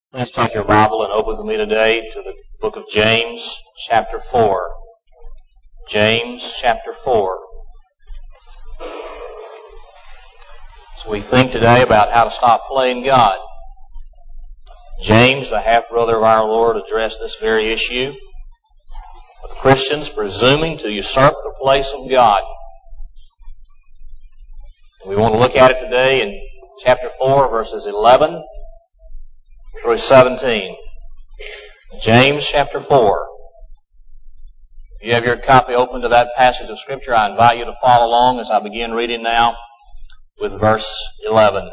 Please take your Bible and open with me today to the book of James, chapter 4. James, chapter 4. So we think today about how to stop playing God. James, the half-brother of our Lord, addressed this very issue of Christians presuming to usurp the place of God. We want to look at it today in chapter 4, verses 11 through 17. James chapter 4. If you have your copy open to that passage of Scripture, I invite you to follow along as I begin reading now with verse 11.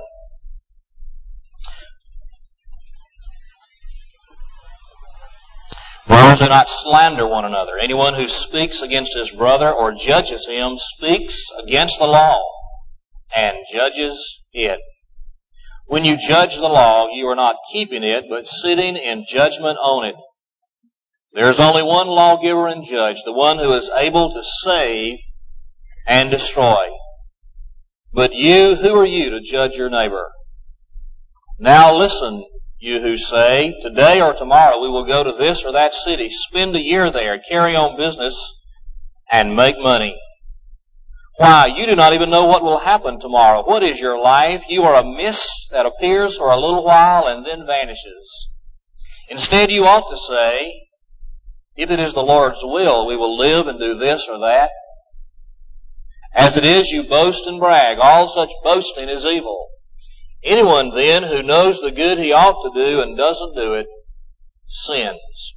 Brothers, do not slander one another. Anyone who speaks against his brother or judges him speaks against the law and judges it. When you judge the law, you are not keeping it, but sitting in judgment on it. There is only one lawgiver and judge, the one who is able to save and destroy. But you, who are you to judge your neighbor? Now listen, you who say, today or tomorrow we will go to this or that city, spend a year there, carry on business, and make money. Why, you do not even know what will happen tomorrow. What is your life? You are a mist that appears for a little while and then vanishes. Instead, you ought to say, if it is the Lord's will, we will live and do this or that. As it is, you boast and brag. All such boasting is evil. Anyone then who knows the good he ought to do and doesn't do it, sins.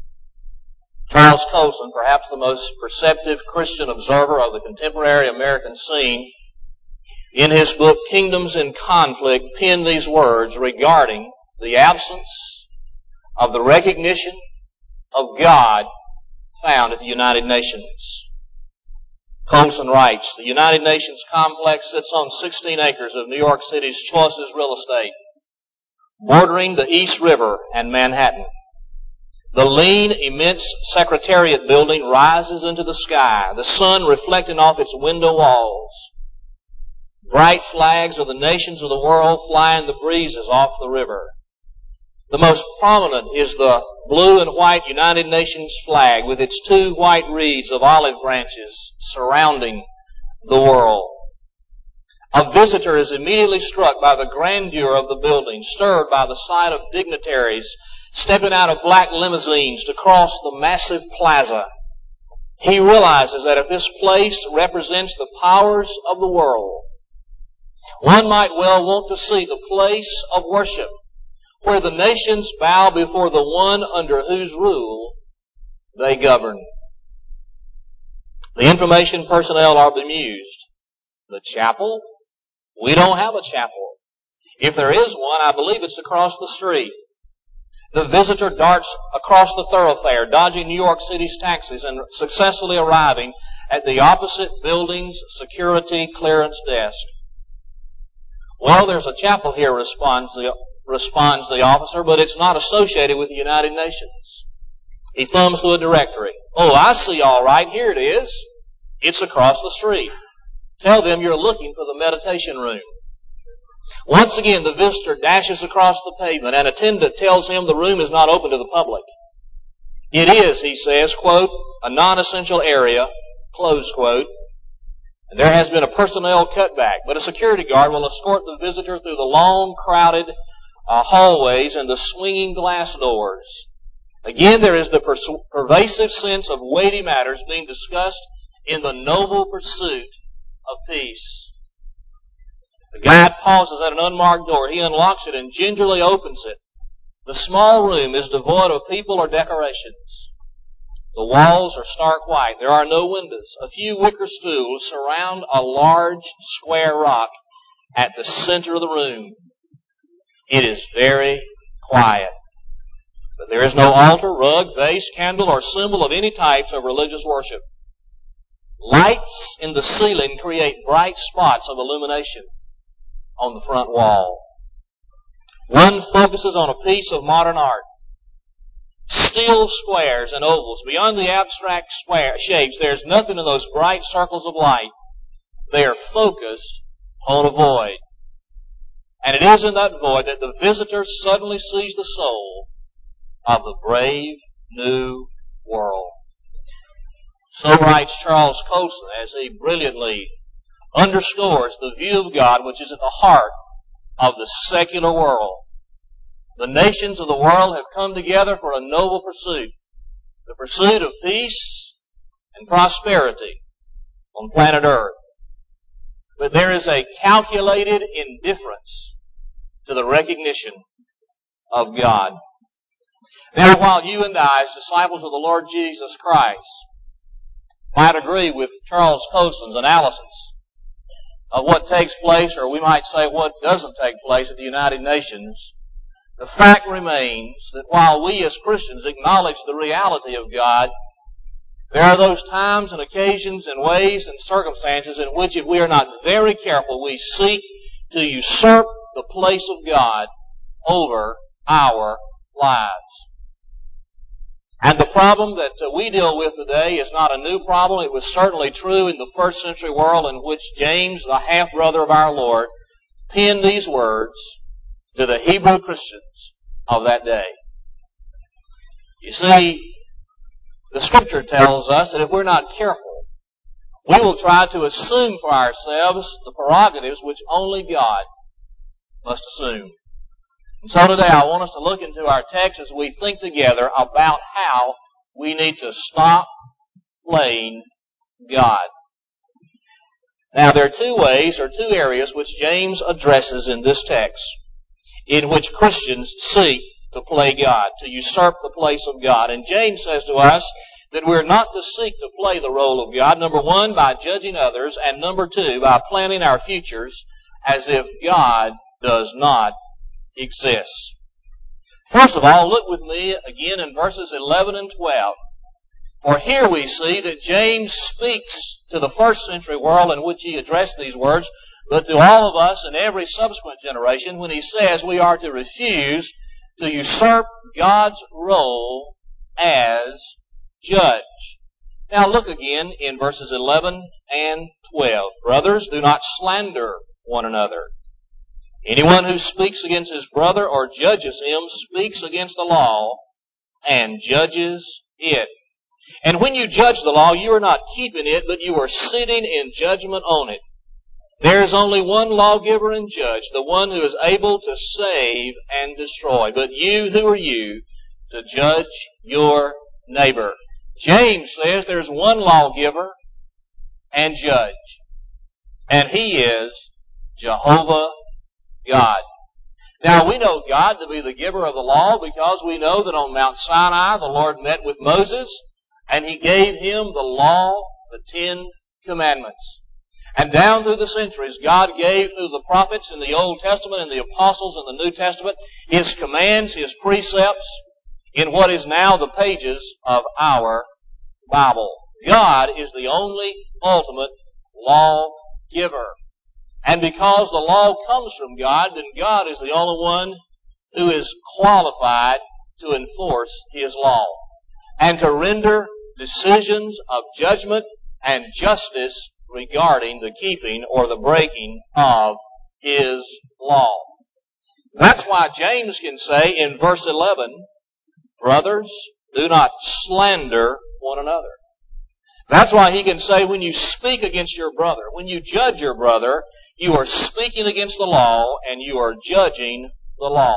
Charles Colson, perhaps the most perceptive Christian observer of the contemporary American scene, in his book Kingdoms in Conflict, penned these words regarding the absence of the recognition of God found at the United Nations. Colson writes, the United Nations complex sits on 16 acres of New York City's choicest real estate, bordering the East River and Manhattan. The lean, immense Secretariat building rises into the sky, the sun reflecting off its window walls. Bright flags of the nations of the world fly in the breezes off the river. The most prominent is the blue and white United Nations flag with its two white wreaths of olive branches surrounding the world. A visitor is immediately struck by the grandeur of the building, stirred by the sight of dignitaries stepping out of black limousines to cross the massive plaza. He realizes that if this place represents the powers of the world, one might well want to see the place of worship where the nations bow before the one under whose rule they govern. The information personnel are bemused. The chapel? We don't have a chapel. If there is one, I believe it's across the street. The visitor darts across the thoroughfare, dodging New York City's taxis and successfully arriving at the opposite building's security clearance desk. Well, there's a chapel here, responds the officer, but it's not associated with the United Nations. He thumbs through a directory. Oh, I see all right. Here it is. It's across the street. Tell them you're looking for the meditation room. Once again, the visitor dashes across the pavement. An attendant tells him the room is not open to the public. It is, he says, quote, a non-essential area, close quote. And there has been a personnel cutback, but a security guard will escort the visitor through the long, crowded hallways and the swinging glass doors. Again, there is the pervasive sense of weighty matters being discussed in the noble pursuit of peace. The guide pauses at an unmarked door. He unlocks it and gingerly opens it. The small room is devoid of people or decorations. The walls are stark white. There are no windows. A few wicker stools surround a large square rock at the center of the room. It is very quiet. But there is no altar, rug, vase, candle, or symbol of any types of religious worship. Lights in the ceiling create bright spots of illumination on the front wall. One focuses on a piece of modern art. Steel squares and ovals. Beyond the abstract shapes, there's nothing in those bright circles of light. They are focused on a void. And it is in that void that the visitor suddenly sees the soul of the brave new world. So writes Charles Colson as he brilliantly underscores the view of God which is at the heart of the secular world. The nations of the world have come together for a noble pursuit, the pursuit of peace and prosperity on planet Earth. But there is a calculated indifference to the recognition of God. Now, while you and I, as disciples of the Lord Jesus Christ, might agree with Charles Colson's analysis of what takes place, or we might say what doesn't take place at the United Nations, the fact remains that while we as Christians acknowledge the reality of God, there are those times and occasions and ways and circumstances in which, if we are not very careful, we seek to usurp the place of God over our lives. And the problem that we deal with today is not a new problem. It was certainly true in the first century world in which James, the half-brother of our Lord, penned these words to the Hebrew Christians of that day. You see, the Scripture tells us that if we're not careful, we will try to assume for ourselves the prerogatives which only God must assume. And so today I want us to look into our text as we think together about how we need to stop playing God. Now there are two ways or two areas which James addresses in this text in which Christians seek to play God, to usurp the place of God. And James says to us that we're not to seek to play the role of God, number one, by judging others, and number two, by planning our futures as if God does not exist. First of all, look with me again in verses 11 and 12. For here we see that James speaks to the first century world in which he addressed these words, but to all of us in every subsequent generation when he says we are to refuse to usurp God's role as judge. Now look again in verses 11 and 12. Brothers, do not slander one another. Anyone who speaks against his brother or judges him speaks against the law and judges it. And when you judge the law, you are not keeping it, but you are sitting in judgment on it. There is only one lawgiver and judge, the one who is able to save and destroy. But you, who are you, to judge your neighbor? James says there's one lawgiver and judge, and he is Jehovah God. Now we know God to be the giver of the law because we know that on Mount Sinai the Lord met with Moses and he gave him the law, the 10 Commandments. And down through the centuries, God gave through the prophets in the Old Testament and the apostles in the New Testament His commands, His precepts in what is now the pages of our Bible. God is the only ultimate lawgiver. And because the law comes from God, then God is the only one who is qualified to enforce His law and to render decisions of judgment and justice regarding the keeping or the breaking of His law. That's why James can say in verse 11, brothers, do not slander one another. That's why he can say when you speak against your brother, when you judge your brother, you are speaking against the law and you are judging the law.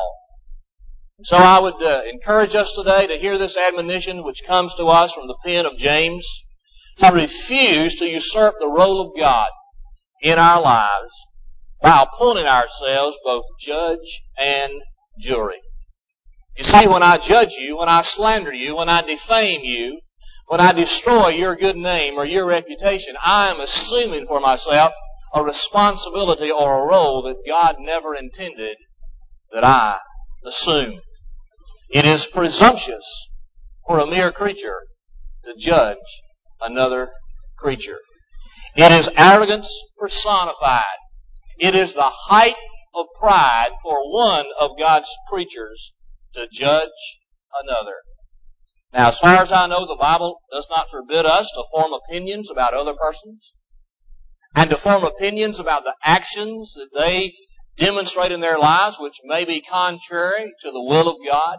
So I would encourage us today to hear this admonition which comes to us from the pen of James, to refuse to usurp the role of God in our lives by appointing ourselves both judge and jury. You see, when I judge you, when I slander you, when I defame you, when I destroy your good name or your reputation, I am assuming for myself a responsibility or a role that God never intended that I assume. It is presumptuous for a mere creature to judge another creature. It is arrogance personified. It is the height of pride for one of God's creatures to judge another. Now, as far as I know, the Bible does not forbid us to form opinions about other persons and to form opinions about the actions that they demonstrate in their lives which may be contrary to the will of God.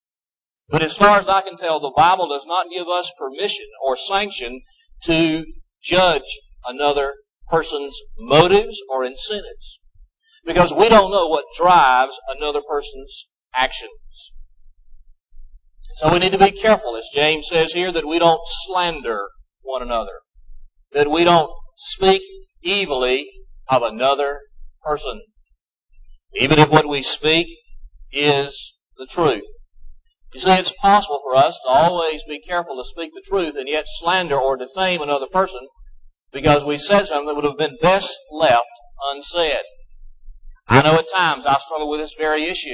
But as far as I can tell, the Bible does not give us permission or sanction to judge another person's motives or incentives, because we don't know what drives another person's actions. So we need to be careful, as James says here, that we don't slander one another, that we don't speak evilly of another person, even if what we speak is the truth. You see, it's possible for us to always be careful to speak the truth and yet slander or defame another person because we said something that would have been best left unsaid. I know at times I struggle with this very issue.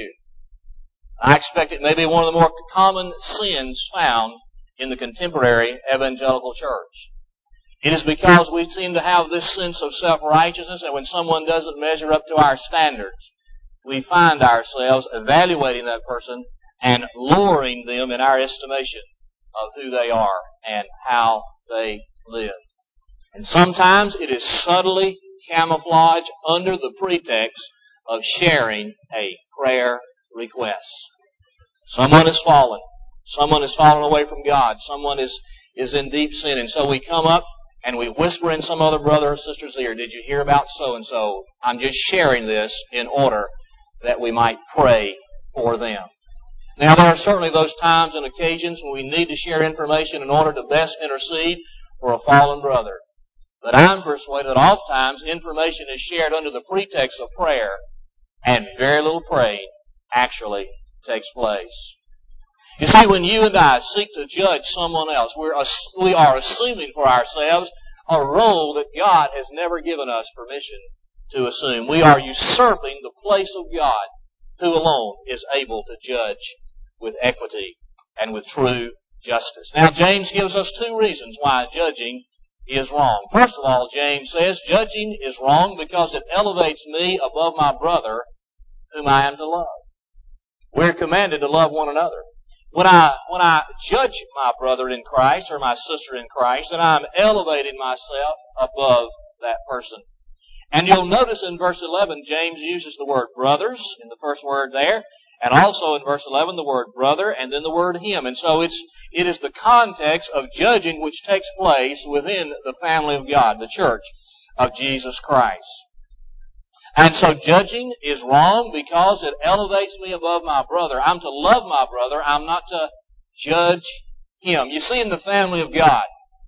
I expect it may be one of the more common sins found in the contemporary evangelical church. It is because we seem to have this sense of self-righteousness, and when someone doesn't measure up to our standards, we find ourselves evaluating that person and lowering them in our estimation of who they are and how they live. And sometimes it is subtly camouflaged under the pretext of sharing a prayer request. Someone has fallen. Someone has fallen away from God. Someone is in deep sin. And so we come up and we whisper in some other brother or sister's ear, "Did you hear about so-and-so? I'm just sharing this in order that we might pray for them." Now, there are certainly those times and occasions when we need to share information in order to best intercede for a fallen brother. But I'm persuaded that oftentimes information is shared under the pretext of prayer, and very little praying actually takes place. You see, when you and I seek to judge someone else, we are assuming for ourselves a role that God has never given us permission to assume. We are usurping the place of God, who alone is able to judge with equity and with true justice. Now, James gives us two reasons why judging is wrong. First of all, James says, judging is wrong because it elevates me above my brother whom I am to love. We're commanded to love one another. When I judge my brother in Christ or my sister in Christ, then I'm elevating myself above that person. And you'll notice in verse 11, James uses the word brothers in the first word there, and also in verse 11 the word brother, and then the word him. And so it is the context of judging which takes place within the family of God, the church of Jesus Christ. And so judging is wrong because it elevates me above my brother. I'm to love my brother. I'm not to judge him. You see, in the family of God,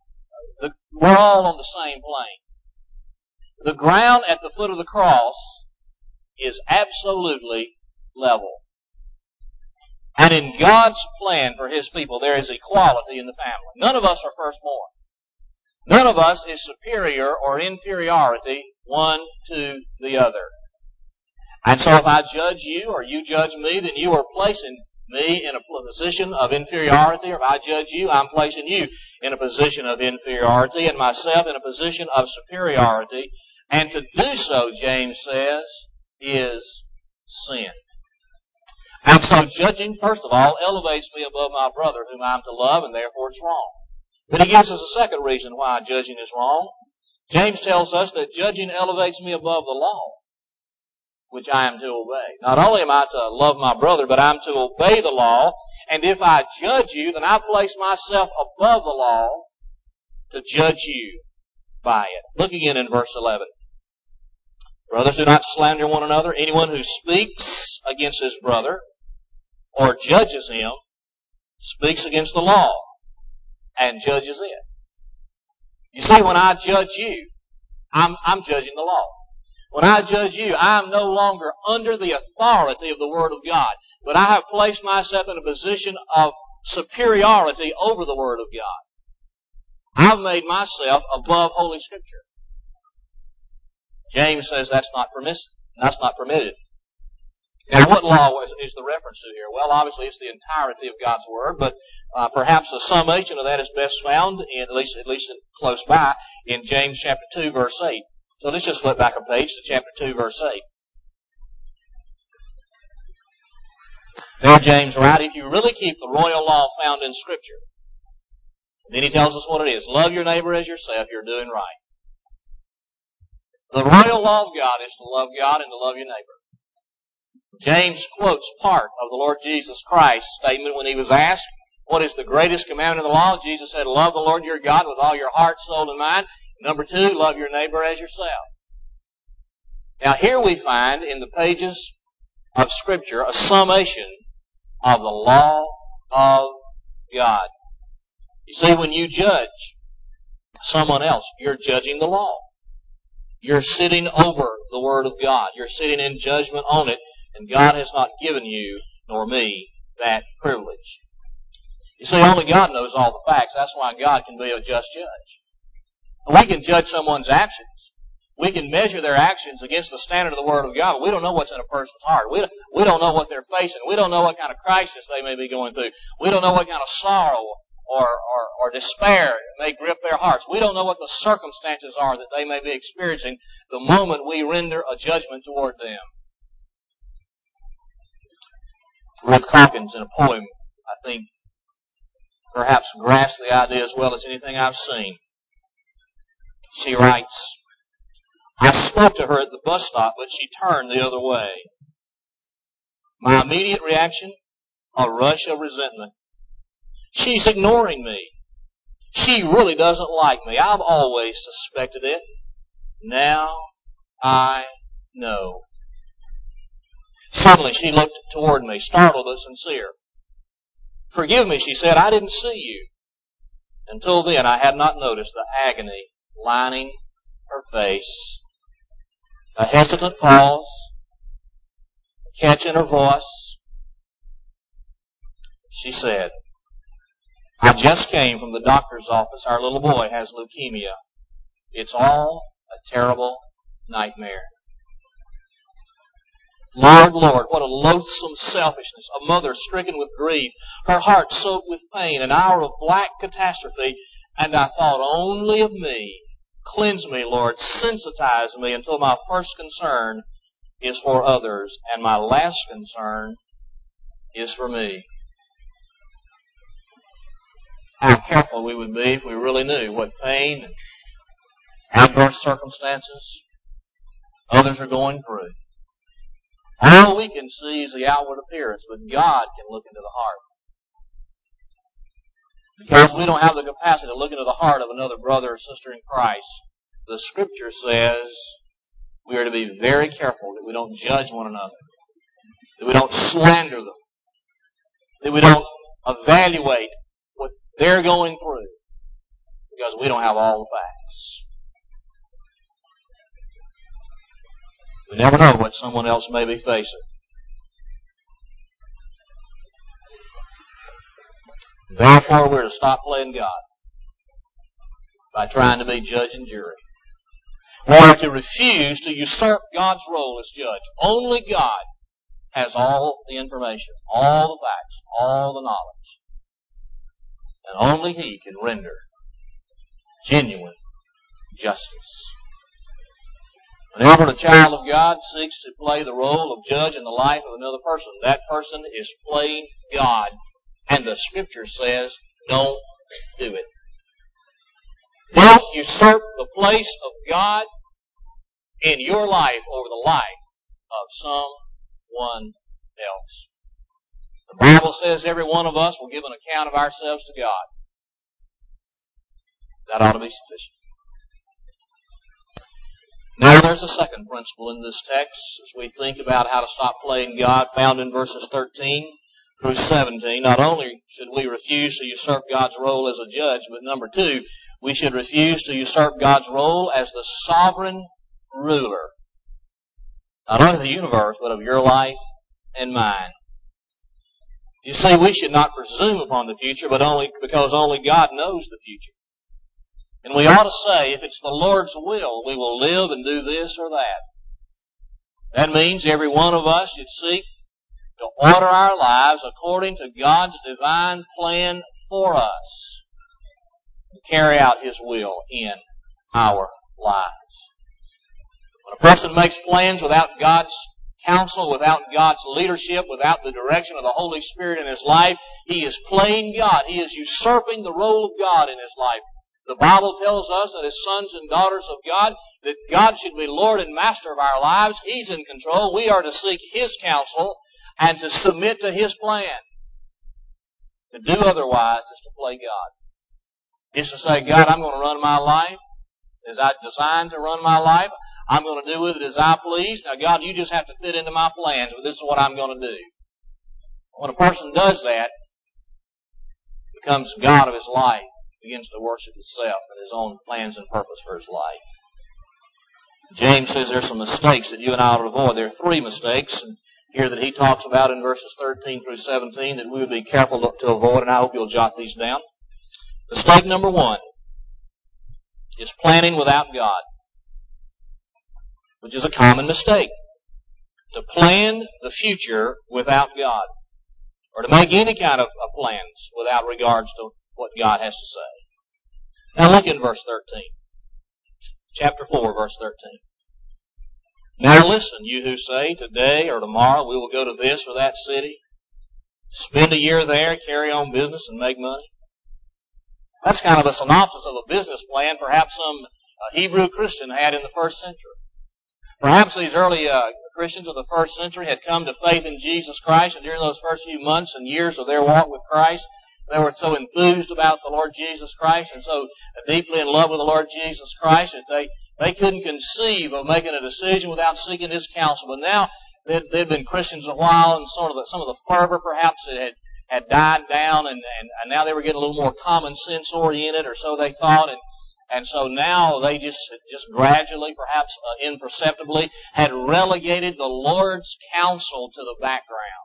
we're all on the same plane. The ground at the foot of the cross is absolutely level. And in God's plan for His people, there is equality in the family. None of us are firstborn. None of us is superior or inferiority one to the other. And so if I judge you or you judge me, then you are placing me in a position of inferiority. Or if I judge you, I'm placing you in a position of inferiority and myself in a position of superiority. And to do so, James says, is sin. And so judging, first of all, elevates me above my brother whom I'm to love, and therefore it's wrong. But he gives us a second reason why judging is wrong. James tells us that judging elevates me above the law, which I am to obey. Not only am I to love my brother, but I'm to obey the law. And if I judge you, then I place myself above the law to judge you by it. Look again in verse 11. Brothers, do not slander one another. Anyone who speaks against his brother or judges him speaks against the law and judges it. You see, when I judge you, I'm judging the law. When I judge you, I am no longer under the authority of the Word of God, but I have placed myself in a position of superiority over the Word of God. I've made myself above Holy Scripture. James says that's not permitted. Now, what law is the reference to here? Well, obviously it's the entirety of God's Word, but perhaps a summation of that is best found, at least close by, in James chapter 2, verse 8. So let's just flip back a page to chapter 2, verse 8. There James writes, if you really keep the royal law found in Scripture, then he tells us what it is. Love your neighbor as yourself, you're doing right. The royal law of God is to love God and to love your neighbor. James quotes part of the Lord Jesus Christ's statement when he was asked, what is the greatest commandment of the law? Jesus said, love the Lord your God with all your heart, soul, and mind. Number 2, love your neighbor as yourself. Now here we find in the pages of Scripture a summation of the law of God. You see, when you judge someone else, you're judging the law. You're sitting over the Word of God. You're sitting in judgment on it, and God has not given you, nor me, that privilege. You see, only God knows all the facts. That's why God can be a just judge. We can judge someone's actions. We can measure their actions against the standard of the Word of God, but we don't know what's in a person's heart. We don't know what they're facing. We don't know what kind of crisis they may be going through. We don't know what kind of sorrow or despair may grip their hearts. We don't know what the circumstances are that they may be experiencing the moment we render a judgment toward them. Ruth Calkins, in a poem, I think, perhaps grasps the idea as well as anything I've seen. She writes, I spoke to her at the bus stop, but she turned the other way. My immediate reaction, a rush of resentment. She's ignoring me. She really doesn't like me. I've always suspected it. Now I know. Suddenly she looked toward me, startled but sincere. Forgive me, she said, I didn't see you. Until then, I had not noticed the agony lining her face. A hesitant pause, a catch in her voice. She said, I just came from the doctor's office. Our little boy has leukemia. It's all a terrible nightmare. Lord, Lord, what a loathsome selfishness. A mother stricken with grief, her heart soaked with pain, an hour of black catastrophe, and I thought only of me. Cleanse me, Lord. Sensitize me until my first concern is for others, and my last concern is for me. How careful we would be if we really knew what pain and adverse circumstances others are going through. All we can see is the outward appearance, but God can look into the heart. Because we don't have the capacity to look into the heart of another brother or sister in Christ, the Scripture says we are to be very careful that we don't judge one another, that we don't slander them, that we don't evaluate what they're going through, because we don't have all the facts. We never know what someone else may be facing. Therefore, we're to stop playing God by trying to be judge and jury. We are to refuse to usurp God's role as judge. Only God has all the information, all the facts, all the knowledge. And only He can render genuine justice. Whenever a child of God seeks to play the role of judge in the life of another person, that person is playing God. And the Scripture says, don't do it. Don't usurp the place of God in your life over the life of someone else. The Bible says every one of us will give an account of ourselves to God. That ought to be sufficient. Now there's a second principle in this text as we think about how to stop playing God, found in verses 13 through 17. Not only should we refuse to usurp God's role as a judge, but number 2, we should refuse to usurp God's role as the sovereign ruler, not only of the universe, but of your life and mine. You see, we should not presume upon the future, but because only God knows the future. And we ought to say, if it's the Lord's will, we will live and do this or that. That means every one of us should seek to order our lives according to God's divine plan for us and carry out His will in our lives. When a person makes plans without God's counsel, without God's leadership, without the direction of the Holy Spirit in his life, he is playing God. He is usurping the role of God in his life. The Bible tells us that as sons and daughters of God, that God should be Lord and Master of our lives. He's in control. We are to seek His counsel and to submit to His plan. To do otherwise is to play God. It's to say, God, I'm going to run my life as I designed to run my life. I'm going to do with it as I please. Now, God, you just have to fit into my plans, but this is what I'm going to do. When a person does that, becomes God of his life, begins to worship himself and his own plans and purpose for his life. James says there's some mistakes that you and I ought to avoid. There are 3 mistakes here that he talks about in verses 13 through 17 that we would be careful to avoid, and I hope you'll jot these down. Mistake number 1 is planning without God, which is a common mistake. To plan the future without God, or to make any kind of plans without regards to what God has to say. Now look in verse 13. Chapter 4, verse 13. Now listen, you who say, today or tomorrow we will go to this or that city, spend a year there, carry on business, and make money. That's kind of a synopsis of a business plan perhaps some Hebrew Christian had in the first century. Perhaps these early Christians of the first century had come to faith in Jesus Christ, and during those first few months and years of their walk with Christ, they were so enthused about the Lord Jesus Christ and so deeply in love with the Lord Jesus Christ that they couldn't conceive of making a decision without seeking His counsel. But now they'd been Christians a while, and some of the fervor perhaps had died down, and now they were getting a little more common sense oriented, or so they thought. And so now they just gradually, perhaps imperceptibly, had relegated the Lord's counsel to the background.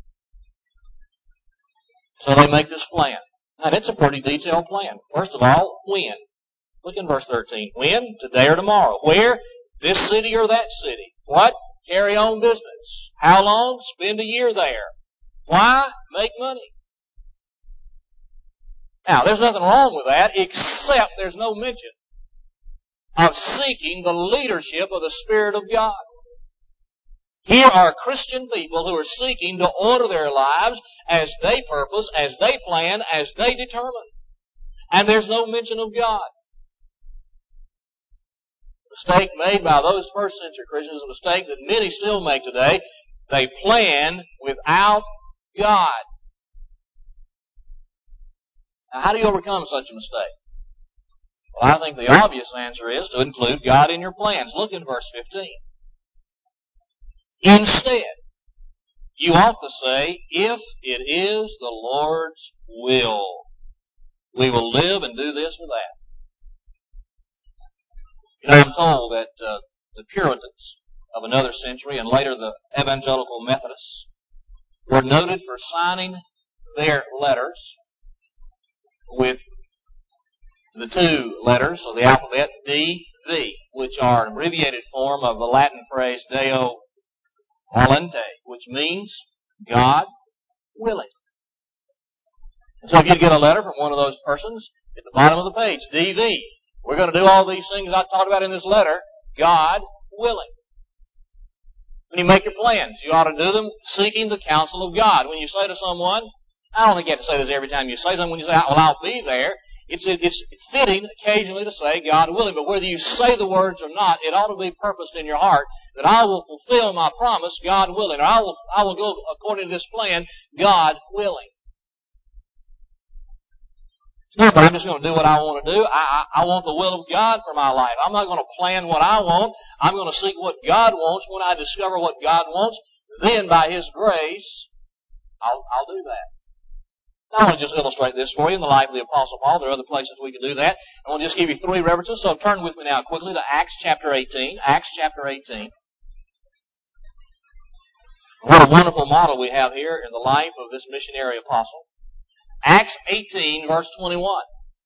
So they make this plan. And it's a pretty detailed plan. First of all, when? Look in verse 13. When? Today or tomorrow. Where? This city or that city. What? Carry on business. How long? Spend a year there. Why? Make money. Now, there's nothing wrong with that, except there's no mention of seeking the leadership of the Spirit of God. Here are Christian people who are seeking to order their lives as they purpose, as they plan, as they determine. And there's no mention of God. The mistake made by those first century Christians is a mistake that many still make today. They plan without God. Now, how do you overcome such a mistake? Well, I think the obvious answer is to include God in your plans. Look in verse 15. Instead, you ought to say, if it is the Lord's will, we will live and do this or that. You know, I'm told that the Puritans of another century, and later the Evangelical Methodists, were noted for signing their letters with the 2 letters of the alphabet D-V, which are an abbreviated form of the Latin phrase Deo volente, which means God willing. And so if you get a letter from one of those persons, at the bottom of the page, D-V, we're going to do all these things I talked about in this letter, God willing. When you make your plans, you ought to do them seeking the counsel of God. When you say to someone, I don't think you have to say this every time you say something. When you say, well, I'll be there, it's fitting occasionally to say God willing. But whether you say the words or not, it ought to be purposed in your heart that I will fulfill my promise, God willing. Or I will go according to this plan, God willing. It's not that I'm just going to do what I want to do. I want the will of God for my life. I'm not going to plan what I want. I'm going to seek what God wants. When I discover what God wants, then by His grace, I'll do that. I want to just illustrate this for you in the life of the Apostle Paul. There are other places we can do that. I want to just give you 3 references. So turn with me now quickly to Acts chapter 18. Acts chapter 18. What a wonderful model we have here in the life of this missionary apostle. Acts 18, verse 21.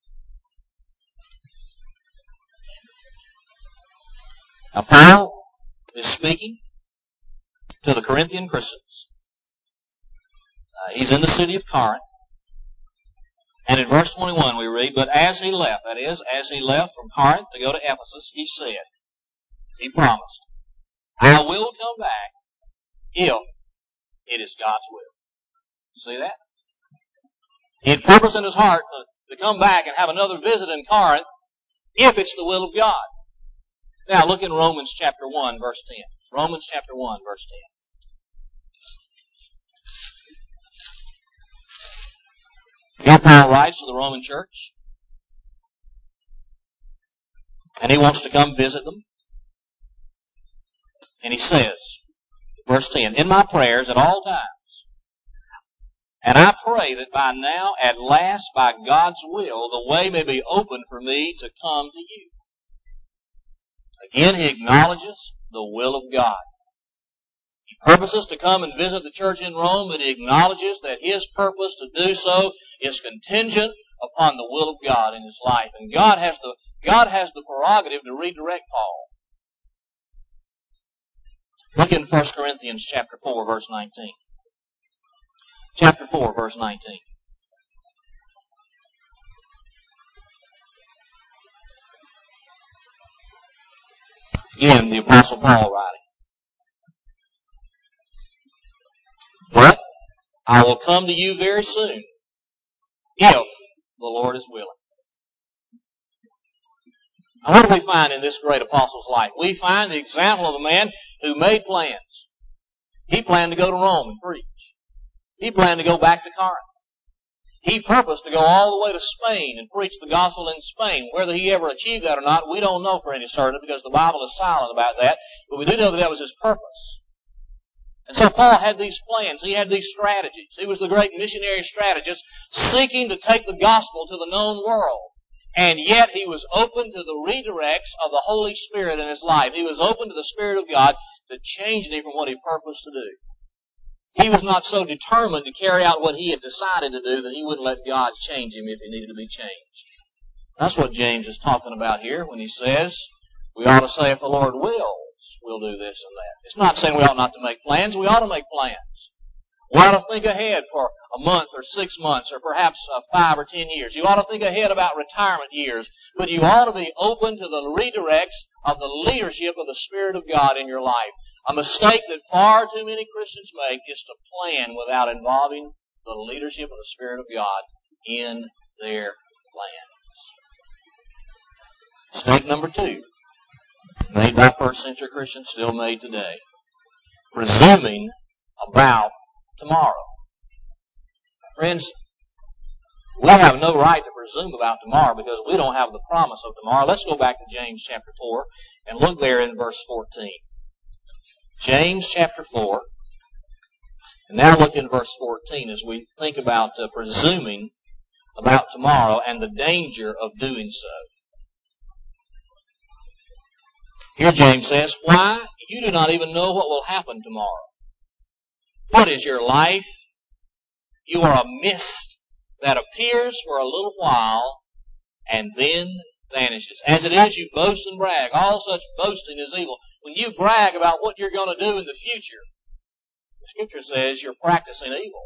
Now, Paul is speaking to the Corinthian Christians. He's in the city of Corinth. And in verse 21 we read, but as he left, that is, as he left from Corinth to go to Ephesus, he promised, I will come back if it is God's will. You see that? He had purpose in his heart to come back and have another visit in Corinth if it's the will of God. Now look in Romans chapter 1, verse 10. Romans chapter 1, verse 10. Here Paul writes to the Roman church, and he wants to come visit them. And he says, verse 10, in my prayers at all times, and I pray that by now, at last, by God's will, the way may be open for me to come to you. Again, he acknowledges the will of God. He purposes to come and visit the church in Rome, but he acknowledges that his purpose to do so is contingent upon the will of God in his life. And God has the prerogative to redirect Paul. Look in 1 Corinthians chapter 4, verse 19. Chapter 4, verse 19. Again, the Apostle Paul writing. But I will come to you very soon, if the Lord is willing. Now, what do we find in this great apostle's life? We find the example of a man who made plans. He planned to go to Rome and preach. He planned to go back to Corinth. He purposed to go all the way to Spain and preach the gospel in Spain. Whether he ever achieved that or not, we don't know for any certain because the Bible is silent about that. But we do know that that was his purpose. And so Paul had these plans. He had these strategies. He was the great missionary strategist seeking to take the gospel to the known world. And yet he was open to the redirects of the Holy Spirit in his life. He was open to the Spirit of God to change him from what he purposed to do. He was not so determined to carry out what he had decided to do that he wouldn't let God change him if he needed to be changed. That's what James is talking about here when he says we ought to say if the Lord wills, we'll do this and that. It's not saying we ought not to make plans. We ought to make plans. We ought to think ahead for a month or 6 months or perhaps 5 or 10 years. You ought to think ahead about retirement years. But you ought to be open to the redirects of the leadership of the Spirit of God in your life. A mistake that far too many Christians make is to plan without involving the leadership of the Spirit of God in their plans. Mistake number 2, made by first century Christians, still made today. Presuming about tomorrow. Friends, we have no right to presume about tomorrow because we don't have the promise of tomorrow. Let's go back to James chapter 4 and look there in verse 14. James chapter 4. And now look in verse 14 as we think about presuming about tomorrow and the danger of doing so. Here James says, why? You do not even know what will happen tomorrow. What is your life? You are a mist that appears for a little while and then vanishes. As it is, you boast and brag. All such boasting is evil. When you brag about what you're going to do in the future, the Scripture says you're practicing evil.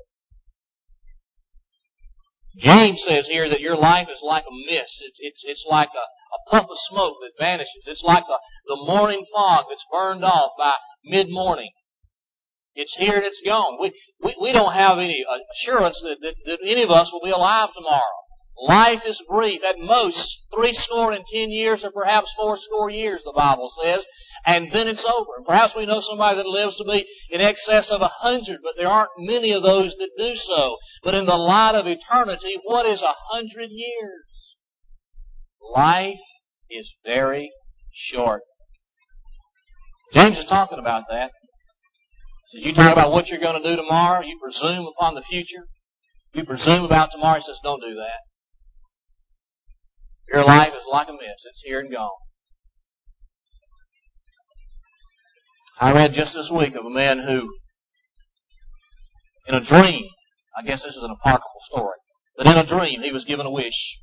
James says here that your life is like a mist. It's like a puff of smoke that vanishes. It's like the morning fog that's burned off by mid-morning. It's here and it's gone. We don't have any assurance that any of us will be alive tomorrow. Life is brief. At most, 70 years or perhaps 80 years, the Bible says. And then it's over. And perhaps we know somebody that lives to be in excess of 100, but there aren't many of those that do so. But in the light of eternity, what is 100 years? Life is very short. James is talking about that. He says, you talk about what you're going to do tomorrow. You presume upon the future. You presume about tomorrow. He says, don't do that. Your life is like a mist. It's here and gone. I read just this week of a man who, in a dream, I guess this is an apocryphal story, but in a dream he was given a wish.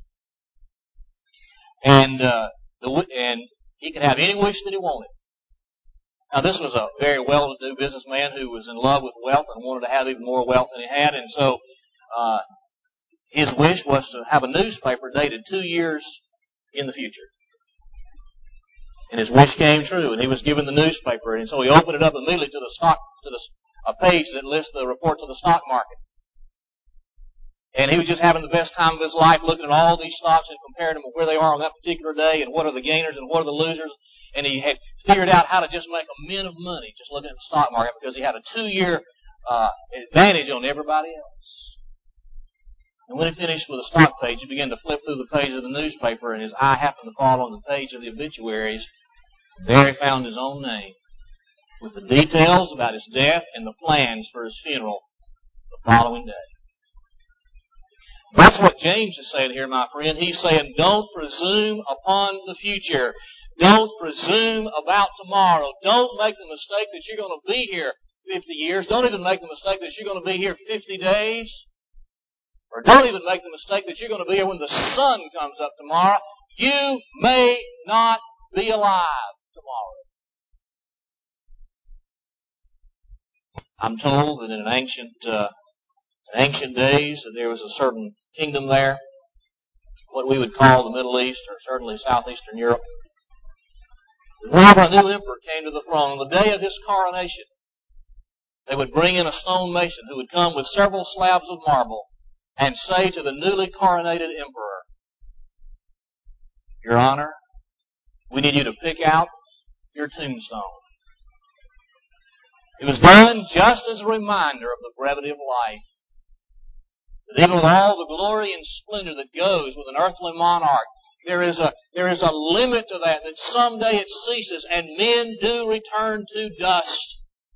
And he could have any wish that he wanted. Now this was a very well-to-do businessman who was in love with wealth and wanted to have even more wealth than he had. And so his wish was to have a newspaper dated 2 years in the future. And his wish came true, and he was given the newspaper. And so he opened it up immediately to a page that lists the reports of the stock market. And he was just having the best time of his life looking at all these stocks and comparing them with where they are on that particular day and what are the gainers and what are the losers. And he had figured out how to just make a mint of money just looking at the stock market because he had a 2-year advantage on everybody else. And when he finished with the stock page, he began to flip through the page of the newspaper, and his eye happened to fall on the page of the obituaries. There he found his own name with the details about his death and the plans for his funeral the following day. That's what James is saying here, my friend. He's saying, don't presume upon the future. Don't presume about tomorrow. Don't make the mistake that you're going to be here 50 years. Don't even make the mistake that you're going to be here 50 days. Or don't even make the mistake that you're going to be here when the sun comes up tomorrow. You may not be alive tomorrow. I'm told that in ancient days that there was a certain kingdom there, what we would call the Middle East, or certainly southeastern Europe. Whenever a new emperor came to the throne, on the day of his coronation, they would bring in a stone mason who would come with several slabs of marble and say to the newly coronated emperor, Your Honor, we need you to pick out your tombstone. It was done just as a reminder of the brevity of life. That even with all the glory and splendor that goes with an earthly monarch, there is a limit to that someday it ceases and men do return to dust.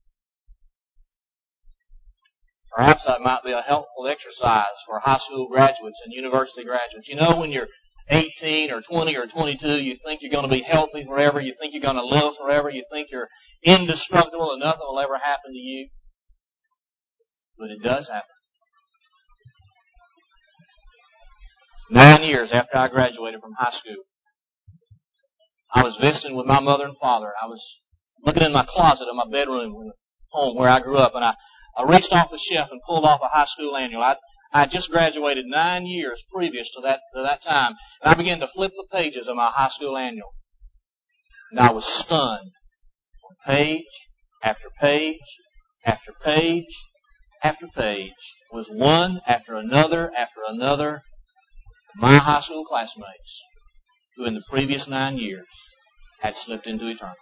Perhaps that might be a helpful exercise for high school graduates and university graduates. You know, when you're 18 or 20 or 22, you think you're going to be healthy forever. You think you're going to live forever. You think you're indestructible and nothing will ever happen to you. But it does happen. 9 years after I graduated from high school, I was visiting with my mother and father. I was looking in my closet of my bedroom home where I grew up, and I reached off the shelf and pulled off a high school annual. I had just graduated 9 years previous to that time, and I began to flip the pages of my high school annual. And I was stunned. Page after page after page after page was one after another of my high school classmates who in the previous 9 years had slipped into eternity.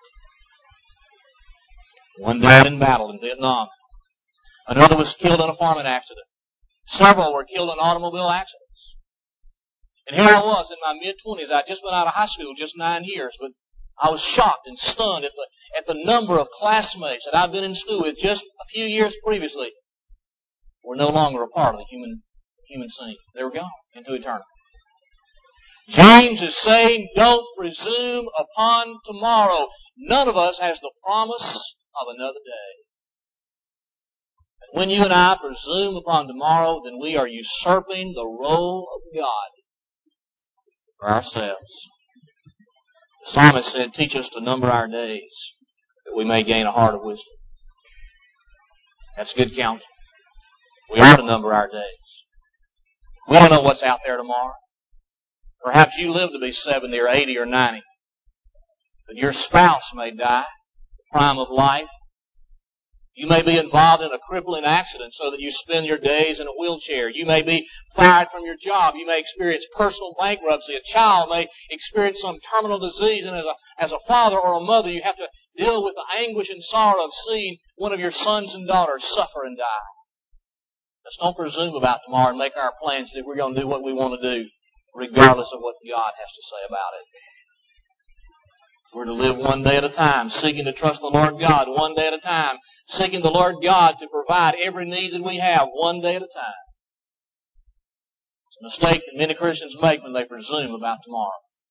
One died in battle in Vietnam. Another was killed in a farming accident. Several were killed in automobile accidents. And here I was in my mid-20s. I'd just been out of high school just 9 years, but I was shocked and stunned at the number of classmates that I'd been in school with just a few years previously were no longer a part of the human scene. They were gone into eternity. James is saying, don't presume upon tomorrow. None of us has the promise of another day. And when you and I presume upon tomorrow, then we are usurping the role of God for ourselves. The psalmist said, teach us to number our days, that we may gain a heart of wisdom. That's good counsel. We ought to number our days. We don't know what's out there tomorrow. Perhaps you live to be 70 or 80 or 90. But your spouse may die, the prime of life. You may be involved in a crippling accident so that you spend your days in a wheelchair. You may be fired from your job. You may experience personal bankruptcy. A child may experience some terminal disease. And as a father or a mother, you have to deal with the anguish and sorrow of seeing one of your sons and daughters suffer and die. Let's don't presume about tomorrow and make our plans that we're going to do what we want to do, regardless of what God has to say about it. We're to live one day at a time, seeking to trust the Lord God one day at a time, seeking the Lord God to provide every need that we have one day at a time. It's a mistake that many Christians make when they presume about tomorrow.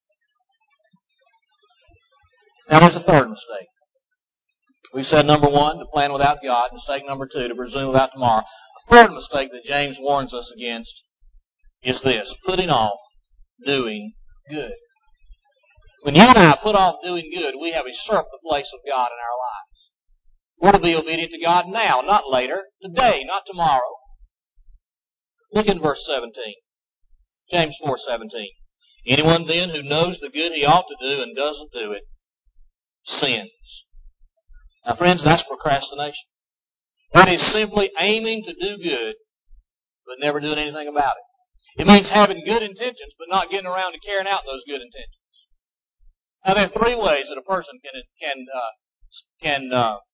Now there's a third mistake. We've said number one, to plan without God. Mistake number two, to presume about tomorrow. A third mistake that James warns us against is this, putting off doing good. When you and I put off doing good, we have usurped the place of God in our lives. We're to be obedient to God now, not later, today, not tomorrow. Look in verse 17. James 4:17. Anyone then who knows the good he ought to do and doesn't do it, sins. Now friends, that's procrastination. That is simply aiming to do good but never doing anything about it. It means having good intentions, but not getting around to carrying out those good intentions. Now, there are three ways that a person can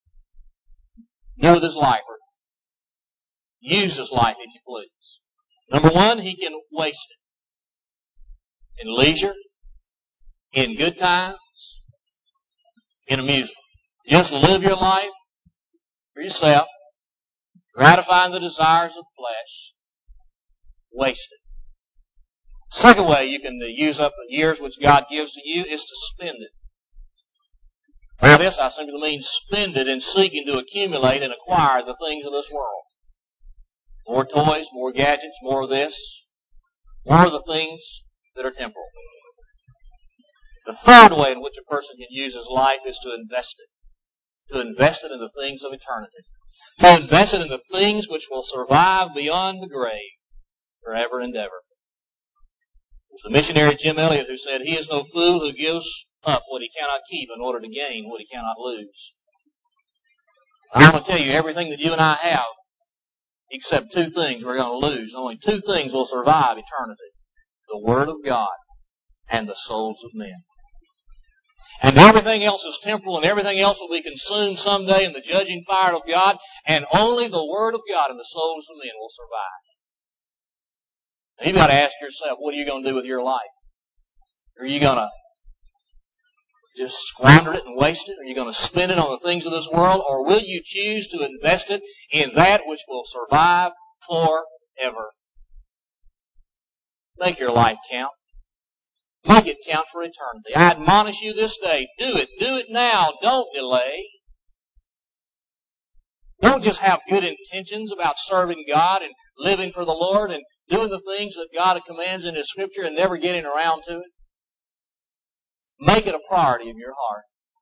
do with his life, or use his life, if you please. Number one, he can waste it in leisure, in good times, in amusement. Just live your life for yourself, gratifying the desires of the flesh, waste it. Second way you can use up the years which God gives to you is to spend it. By this I simply mean spend it in seeking to accumulate and acquire the things of this world. More toys, more gadgets, more of this, more of the things that are temporal. The third way in which a person can use his life is to invest it. To invest it in the things of eternity. To invest it in the things which will survive beyond the grave forever and ever. It was the missionary Jim Elliot who said, "He is no fool who gives up what he cannot keep in order to gain what he cannot lose." I'm going to tell you, everything that you and I have, except two things we're going to lose. Only two things will survive eternity. The Word of God and the souls of men. And everything else is temporal, and everything else will be consumed someday in the judging fire of God, and only the Word of God and the souls of men will survive. Now, you've got to ask yourself, what are you going to do with your life? Are you going to just squander it and waste it? Are you going to spend it on the things of this world? Or will you choose to invest it in that which will survive forever? Make your life count. Make it count for eternity. I admonish you this day, do it. Do it now. Don't delay. Don't just have good intentions about serving God and living for the Lord and doing the things that God commands in His Scripture and never getting around to it. Make it a priority of your heart.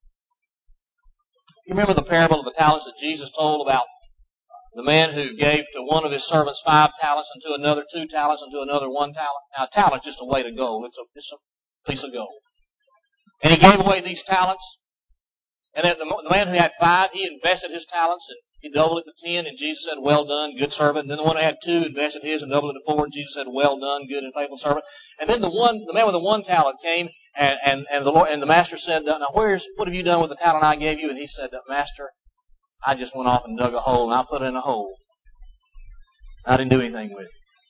You remember the parable of the talents that Jesus told about the man who gave to one of his servants 5 talents, and to another 2 talents, and to another 1 talent? Now, a talent is just a weight of gold. It's a piece of gold. And he gave away these talents. And then the man who had 5, he invested his talents, and he doubled it to 10, and Jesus said, "Well done, good servant." And then the one who had 2 invested his and doubled it to 4, and Jesus said, "Well done, good and faithful servant." And then the man with the 1 talent came, and the master said, "Now what have you done with the talent I gave you?" And he said, "Master, I just went off and dug a hole, and I put it in a hole. I didn't do anything with it."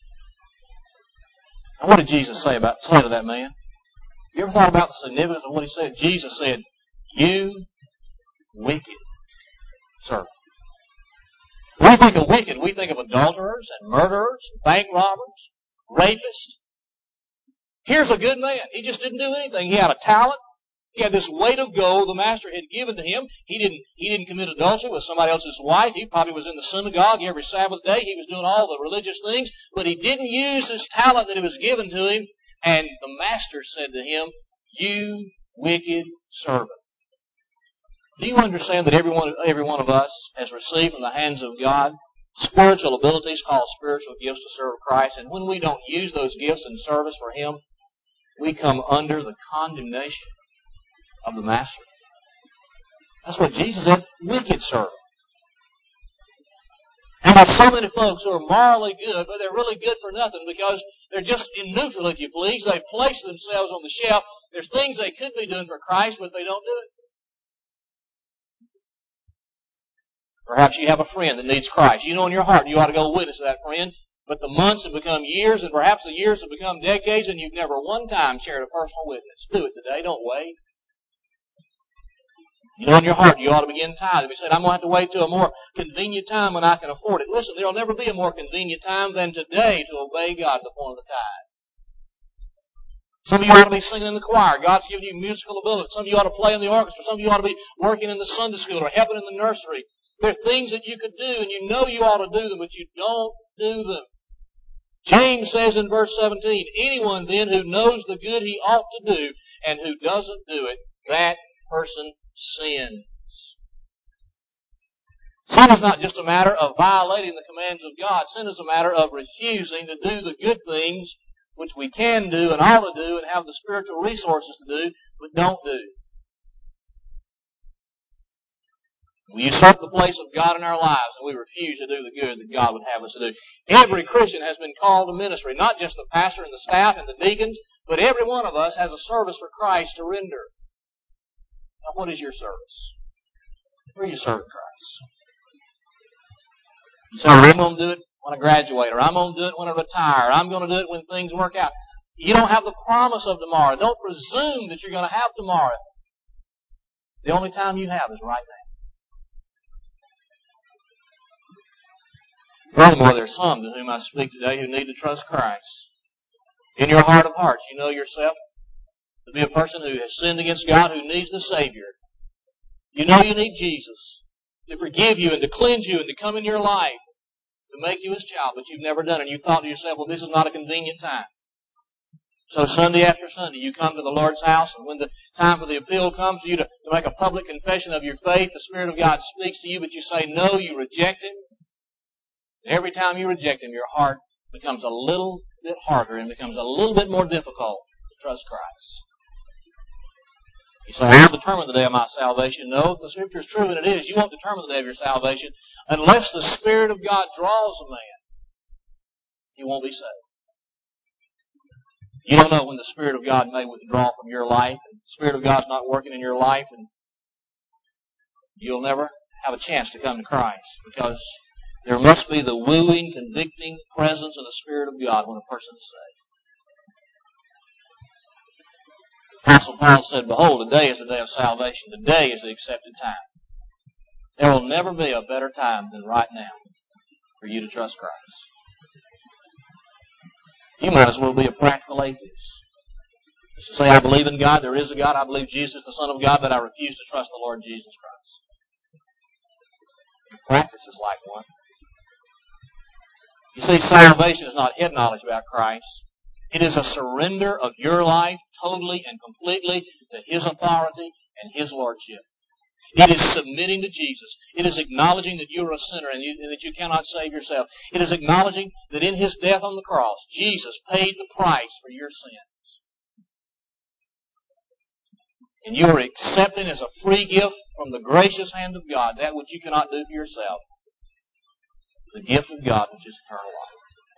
Now, what did Jesus say to that man? You ever thought about the significance of what he said? Jesus said, "You wicked servant." When we think of wicked, we think of adulterers and murderers, and bank robbers, rapists. Here's a good man. He just didn't do anything. He had a talent. He had this weight of gold the master had given to him. He didn't commit adultery with somebody else's wife. He probably was in the synagogue every Sabbath day. He was doing all the religious things, but he didn't use his talent that was given to him. And the master said to him, "You wicked servant." Do you understand that every one of us has received from the hands of God spiritual abilities called spiritual gifts to serve Christ? And when we don't use those gifts in service for Him, we come under the condemnation of the Master. That's what Jesus said, wicked servant. And there's so many folks who are morally good, but they're really good for nothing because they're just in neutral, if you please. They've placed themselves on the shelf. There's things they could be doing for Christ, but they don't do it. Perhaps you have a friend that needs Christ. You know in your heart you ought to go witness to that friend, but the months have become years, and perhaps the years have become decades, and you've never one time shared a personal witness. Do it today. Don't wait. You know in your heart you ought to begin tithing. You said, "I'm going to have to wait till a more convenient time when I can afford it." Listen, there will never be a more convenient time than today to obey God to the point of the tithe. Some of you ought to be singing in the choir. God's given you musical ability. Some of you ought to play in the orchestra. Some of you ought to be working in the Sunday school or helping in the nursery. There are things that you could do, and you know you ought to do them, but you don't do them. James says in verse 17, "Anyone then who knows the good he ought to do, and who doesn't do it, that person sins." Sin is not just a matter of violating the commands of God. Sin is a matter of refusing to do the good things which we can do and ought to do and have the spiritual resources to do, but don't do. We usurp the place of God in our lives, and we refuse to do the good that God would have us to do. Every Christian has been called to ministry, not just the pastor and the staff and the deacons, but every one of us has a service for Christ to render. Now, what is your service? Where are you serving Christ? You say, I'm going to do it when I graduate, or I'm going to do it when I retire, or I'm going to do it when things work out. You don't have the promise of tomorrow. Don't presume that you're going to have tomorrow. The only time you have is right now. Furthermore, there are some to whom I speak today who need to trust Christ. In your heart of hearts, you know yourself to be a person who has sinned against God, who needs the Savior. You know you need Jesus to forgive you and to cleanse you and to come in your life, to make you His child, but you've never done it. And you thought to yourself, well, this is not a convenient time. So Sunday after Sunday, you come to the Lord's house, and when the time for the appeal comes for you to make a public confession of your faith, the Spirit of God speaks to you, but you say no, you reject Him. And every time you reject Him, your heart becomes a little bit harder and becomes a little bit more difficult to trust Christ. You say, I'll determine the day of my salvation. No, if the Scripture is true, and it is, you won't determine the day of your salvation unless the Spirit of God draws a man. He won't be saved. You don't know when the Spirit of God may withdraw from your life, and the Spirit of God's not working in your life, and you'll never have a chance to come to Christ, because there must be the wooing, convicting presence of the Spirit of God when a person is saved. Apostle Paul said, behold, today is the day of salvation. Today is the accepted time. There will never be a better time than right now for you to trust Christ. You might as well be a practical atheist. Just to say, I believe in God, there is a God, I believe Jesus is the Son of God, but I refuse to trust the Lord Jesus Christ. Your practice is like one. You see, salvation is not head knowledge about Christ. It is a surrender of your life totally and completely to His authority and His lordship. It is submitting to Jesus. It is acknowledging that you are a sinner and that you cannot save yourself. It is acknowledging that in His death on the cross, Jesus paid the price for your sins. And you are accepting as a free gift from the gracious hand of God that which you cannot do for yourself. The gift of God, which is eternal life.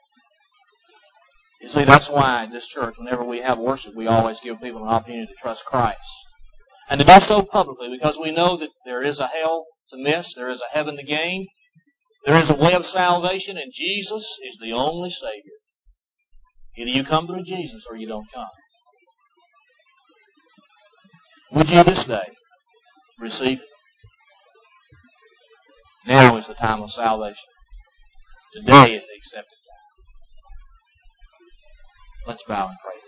You see, that's why in this church, whenever we have worship, we always give people an opportunity to trust Christ. And to do so publicly, because we know that there is a hell to miss, there is a heaven to gain, there is a way of salvation, and Jesus is the only Savior. Either you come through Jesus or you don't come. Would you this day receive it? Now is the time of salvation. Today is the accepted time. Let's bow and pray.